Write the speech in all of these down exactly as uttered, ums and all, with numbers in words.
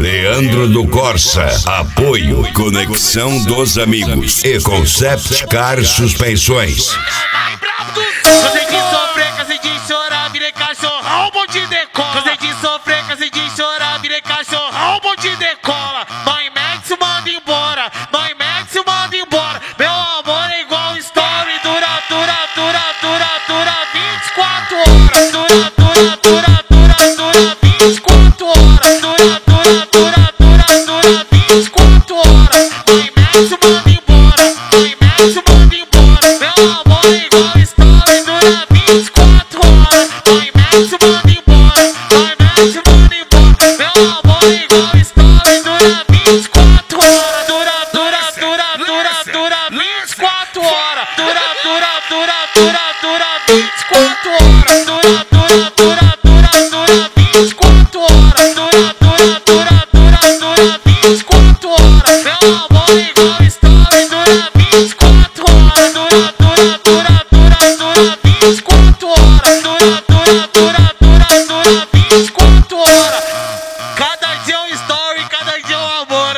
Leandro do Corsa, apoio, conexão dos amigos e Concept Car Suspensões. Cansei de sofrer, cansei de chorar, virei cachorrão, bom de decola. Cansei de sofrer, cansei de chorar, virei cachorrão, bom de decola. Mãe Max manda embora, mãe Max manda embora. Meu amor é igual story, dura, dura, dura, dura, dura vinte e quatro horas. Dura, dura, dura, dura, dura vinte e quatro horas. Dura, dura, dura, dura, dura vinte e quatro horas. Mãe Max manda embora, mãe Max manda embora. Meu amor é igual story, dura vinte e quatro horas. Mãe Max manda embora, mãe Max manda embora. Meu amor é igual story, dura vinte e quatro horas. Dura, dura, dura, dura, dura vinte e quatro horas. Dura, dura, dura, dura, dura vinte e quatro horas. Dura, dura, dura, dura, dura vinte e quatro horas. Dura, dura, dura, dura, dura vinte e quatro horas. Meu amor é igual story, dura vinte e quatro horas. Dura, dura, dura, dura, dura vinte e quatro horas. Dura, dura, dura, dura, dura vinte e quatro horas. Cada dia é um story, cada dia é um amor.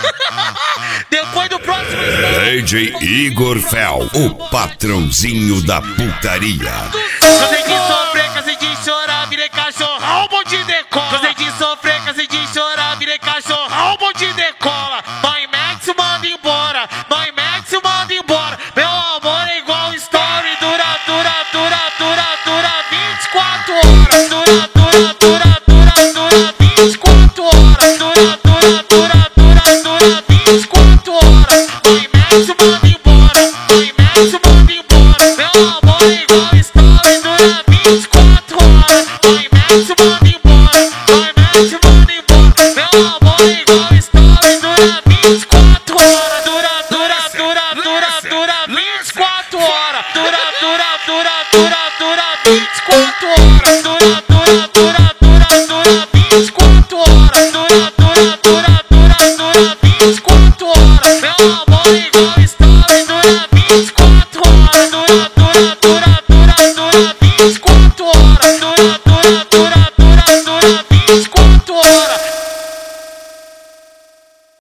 Depois do próximo story, D J Igor Fel, o patrãozinho da putaria. cansei de sofrer, cansei de chorar, virei cachorrão, bom de decola. Cansei de sofrer, cansei de chorar, virei cachorrão, bom de decola. Mãe Max manda embora, mãe Max manda embora. Meu amor é igual story, dura, dura, dura, dura, dura vinte e quatro horas. Dura, dura, dura, dura, dura vinte e quatro horas. Dura, dura, dura, dura, dura vinte e quatro horas. Mãe Max manda embora, mãe Max manda embora. Meu amor é igual story, dura vinte e quatro horas. Mãe Max manda embora, mãe Max manda embora. Meu amor é igual story, dura vinte e quatro horas. Dura, dura, dura, dura, dura vinte e quatro horas. Dura, dura, dura, dura, dura vinte e quatro horas. Dura, dura, dura, dura, dura vinte e quatro horas. Dura,